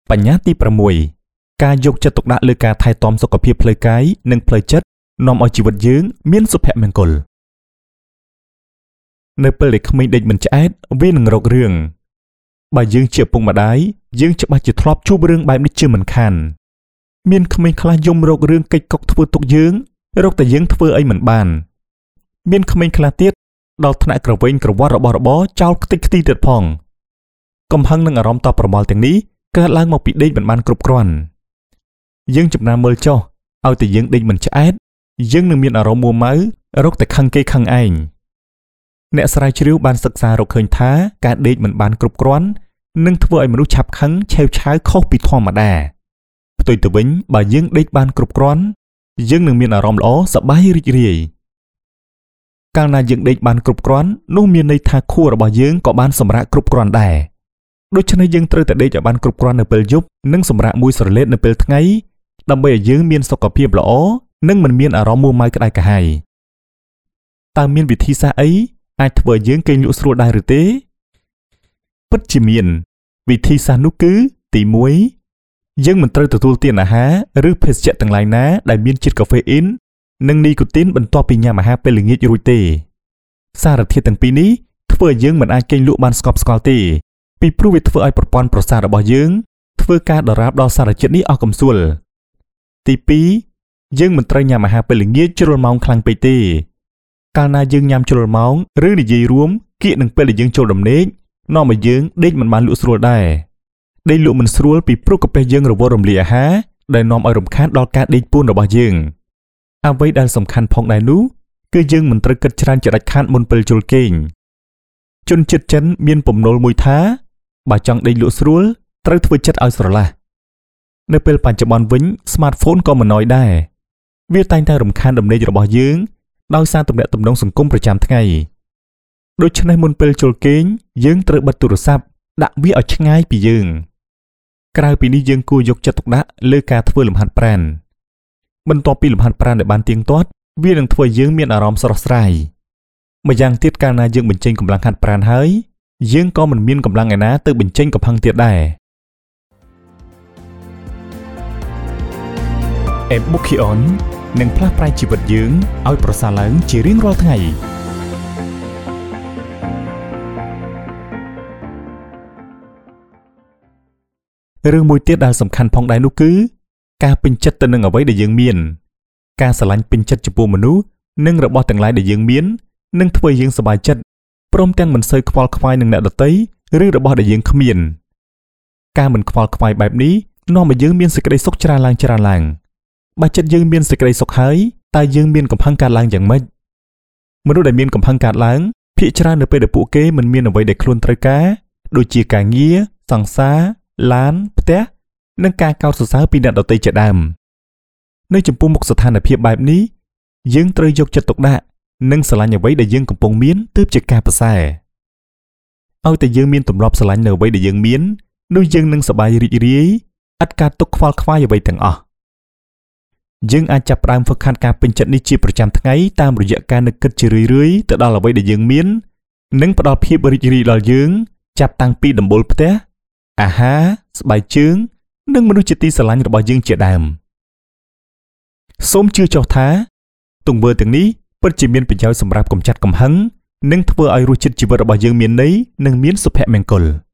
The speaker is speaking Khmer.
បញ្ញាទី6ការយកចិត្តទុកដាក់លើការថែទាំសុខភាពផ្លូវកាយនិងផ្លូវចិត្តនាំឲ្យជីវិតយើងមានសុភមង្គលនៅពេលដែលក្មេងដេកមិនឆ្អែតវានឹងរករឿងបើយើងជាឪពុកម្ដាយយើងច្បាស់ជាធ្លាប់ជួបរឿងបែបនេះជាមិនខានមានក្មេងខ្លះយំរករឿងកិច្ចកុកធ្វើទុកយើងរកតែយើងធ្វើអីមិនបានមានក្មេងខ្លះទៀតដល់ថ្នាក់ក្រវែងក្រវាត់របស់របរចោលខ្ទេចខ្ទីទៀតផងកំហឹងនឹងអារម្មណ៍តបប្រមល់ទាំងនេះកើតឡើងមកពីដេកមិនបានគ្រប់គ្រាន់យើងចំណាំមើលចុះឲ្យតែយើងដេកមិនឆ្អែតយើងនឹងមានអារម្មណ៍មួម៉ៅរកតែខឹងគេខឹងឯងអ្នកស្រាវជ្រាវបានសិក្សារកឃើញថាការដេកមិនបានគ្រប់គ្រាន់នឹងធ្វើឲ្យមនុស្សឆាប់ខឹងឆេវឆាវខុសពីធម្មតាផ្ទុយទៅវិញបើយើងដេកបានគ្រប់គ្រាន់យើងនឹងមានអារម្មណ៍ល្អសប្បាយរីករាយកាលណាយើងដេកបានគ្រប់គ្រាន់នោះមានន័យថាខួររបស់យើងក៏បានសម្រាកគ្រប់គ្រាន់ដែរដូច្នេះយើងត្រូវតែដេកឲ្យបានគ្រប់គ្រាន់នៅពេលយប់និងសម្រាកមួយស្រលេតនៅពេលថ្ងៃដើម្បីឲ្យយើងមានសុខភាពល្អនិងមិនមានអារម្មណ៍មួម៉ៅក្តៅក្រហាយតើមានវិធីសាស្ត្រអីអាចធ្វើឲ្យយើងគេងលក់ស្រួលដែរឬទេពិតជាមានវិធីសាស្ត្រនោះគឺទី1យើងមិនត្រូវទទួលទានអាហារឬភេសជ្ជៈទាំងឡាយណាដែលមានជាតិកាហ្វេអ៊ីននិងនីកូទីនបន្ទាប់ពីញ៉ាំអាហារពេលល្ងាចរួចទេសារធាតុទាំងពីរនេះធ្វើឲ្យយើងមិនអាចគេងលក់បានស្កប់ស្កល់ទេពីព្រោះវាធ្វើឲ្យប្រព័ន្ធប្រសាទរបស់យើងធ្វើការដរាបដល់សារជាតិនេះអស់កំសួលទី2យើងមិនត្រូវញ៉ាំអាហារពេលល្ងាចជ្រុលម៉ោងខ្លាំងពេកទេកាលណាយើងញ៉ាំជ្រុលម៉ោងឬនិយាយរួមគៀកនឹងពេលដែលយើងចូលដំណេកនាំឲ្យយើងដេកមិនបានលក់ស្រួលដែរដេកលក់មិនស្រួលពីព្រោះកាពះយើងរវល់រំលាយអាហារដែលនាំឲ្យរំខានដល់ការដេកពួនរបស់យើងអ្វីដែលសំខាន់ផងដែរនោះគឺយើងមិនត្រូវគិតច្រើនជាដាច់ខាតមុនពេលជល់គេងជនជាតិចិនមានពំណុលមួយថាបើចង់ដេកលក់ស្រួលត្រូវធ្វើចិត្តឲ្យស្រឡះនៅពេលបច្ចុប្បន្នវិញ smartphone ក៏មិនណយដែរវាតែងតែរំខានដំណេករបស់យើងដោយសារទំនាក់ទំនងសង្គមប្រចាំថ្ងៃដូច្នេះមុនពេលជល់គេងយើងត្រូវបិទទូរស័ព្ទដាក់វាឲ្យឆ្ងាយពីយើងក្រៅពីនេះយើងគួរយកចិត្តទុកដាក់លើការធ្វើលំហាត់ប្រាណបន្ទាប់ពីលំហាត់ប្រាណដែលបានទៀងទាត់វានឹងធ្វើឲ្យយើងមានអារម្មណ៍ស្រស់ស្រាយម្យ៉ាងទៀតកាលណាយើងបញ្ចេញកម្លាំងហាត់ប្រាណហើយយើងក៏មិនមានកម្លាំងឯណាទៅបញ្ចេញកំហឹងទៀតដែរEbukion នឹងផ្លាស់ប្រែជីវិតយើងឲ្យប្រសើរឡើងជារៀងរាល់ថ្ងៃរឿងមួយទៀតដែលសំខាន់ផងដែរនោះគឺការពេញចិត្តទៅនឹងអ្វីដែលយើងមានការស្រឡាញ់ពេញចិត្តចំពោះមនុស្សនិងរបស់ទាំងឡាយដែលយើងមាននឹងធ្វើឲ្យយើងសប្បាយចិត្តព្រមទាំងមិនសូវខ្វល់ខ្វាយនឹងអ្នកដទៃឬរបស់ដែលយើងគ្មានការមិនខ្វល់ខ្វាយបែបនេះនាំឲ្យយើងមានសេចក្តីសុខច្រើនឡើងបើចិត្តយើងមានសេចក្តីសុខហើយតើយើងមានកំហឹងកើតឡើងយ៉ាងម៉េចមនុស្សដែលមានកំហឹងកើតឡើងភាគច្រើននៅពេលដែលពួកគេមិនមានអ្វីដែលខ្លួនត្រូវការដូចជាការងារសង្សារឡានផ្ទះនិងការកោតសរសើរពីអ្នកដទៃជាដើមនៅចំពោះមុខស្ថានភាពបែបនេះយើងត្រូវយកចិត្តទុកដាក់និងស្រឡាញ់អ្វីដែលយើងកំពុងមានទើបជាការប្រសើរឲ្យតែយើងមានទម្លាប់ស្រឡាញ់នៅអ្វីដែលយើងមាននោះយើងនឹងសប្បាយរីករាយឥតការទុកខ្វល់ខ្វាយអ្វីទាំងអស់យើងអាចចាប់ផ្ដើមហ្វឹកហាត់ការពេញចិត្តនេះជាប្រចាំថ្ងៃតាមរយៈការនឹកគិតជារឿយៗទៅដល់អ្វីដែលយើងមាននិងផ្ដល់ភាពរីករាយដល់យើងចាប់តាំងពីដំបូលផ្ទះអាហារស្បែកជើងនិងមនុស្សជាទីស្រឡាញ់របស់យើងជាដើមសូមជឿចុះថាទង្វើទាំងនេះពិតជាមានប្រយោជន៍សម្រាប់កម្ចាត់កំហឹងនិងធ្វើឲ្យរសជាតិជីវិតរបស់យើងមានន័យនិងមានសុភមង្គល